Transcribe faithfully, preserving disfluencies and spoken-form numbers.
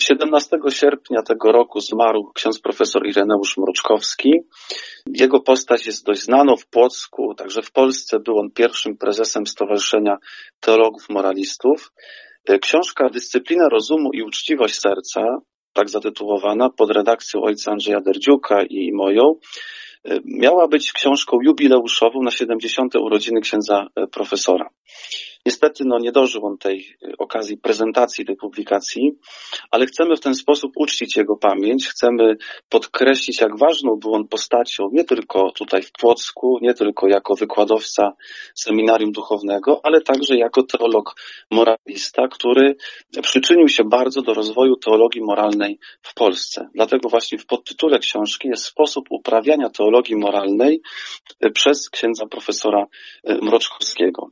siedemnastego sierpnia tego roku zmarł ksiądz profesor Ireneusz Mroczkowski. Jego postać jest dość znaną w Płocku, także w Polsce był on pierwszym prezesem Stowarzyszenia Teologów Moralistów. Książka Dyscyplina rozumu i uczciwość serca, tak zatytułowana, pod redakcją ojca Andrzeja Derdziuka i moją, miała być książką jubileuszową na siedemdziesiąte urodziny księdza profesora. Niestety no, nie dożył on tej okazji prezentacji tej publikacji, ale chcemy w ten sposób uczcić jego pamięć, chcemy podkreślić, jak ważną był on postacią nie tylko tutaj w Płocku, nie tylko jako wykładowca seminarium duchownego, ale także jako teolog moralista, który przyczynił się bardzo do rozwoju teologii moralnej w Polsce. Dlatego właśnie w podtytule książki jest sposób uprawiania teologii moralnej przez księdza profesora Mroczkowskiego.